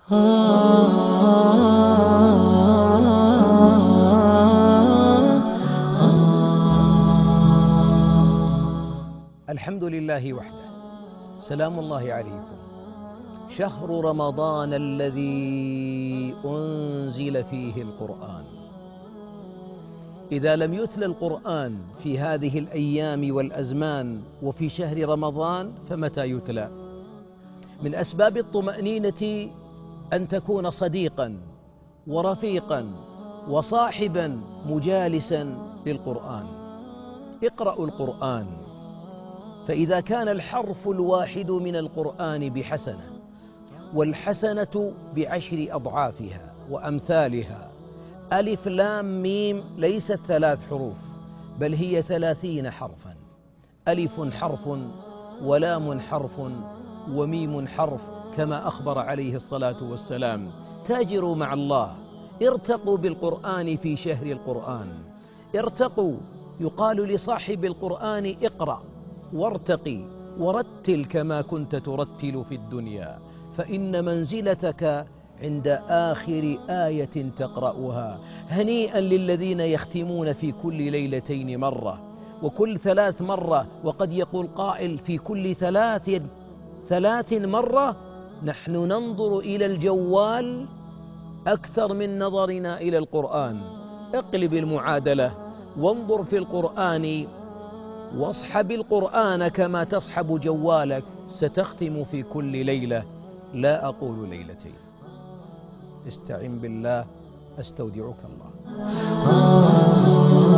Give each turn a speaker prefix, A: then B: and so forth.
A: الحمد لله وحده، سلام الله عليكم. شهر رمضان الذي أنزل فيه القرآن. إذا لم يتلى القرآن في هذه الأيام والأزمان وفي شهر رمضان فمتى يتلى؟ من أسباب الطمأنينة أن تكون صديقا ورفيقا وصاحبا مجالسا للقرآن. اقرأوا القرآن، فإذا كان الحرف الواحد من القرآن بحسنة، والحسنة ب10 أضعافها وأمثالها. ألف لام ميم ليست 3 حروف، بل هي 30 حرفا. ألف حرف ولام حرف وميم حرف، كما أخبر عليه الصلاة والسلام. تاجروا مع الله، ارتقوا بالقرآن في شهر القرآن. ارتقوا، يقال لصاحب القرآن اقرأ وارتقي ورتل كما كنت ترتل في الدنيا، فإن منزلتك عند آخر آية تقرأها. هنيئا للذين يختمون في كل ليلتين مرة، وكل 3 مرة، وقد يقول قائل في كل 3 مرة. نحن ننظر إلى الجوال أكثر من نظرنا إلى القرآن. اقلب المعادلة وانظر في القرآن، واصحب القرآن كما تصحب جوالك. ستختم في كل ليلة، لا أقول ليلتين. استعن بالله، أستودعك الله.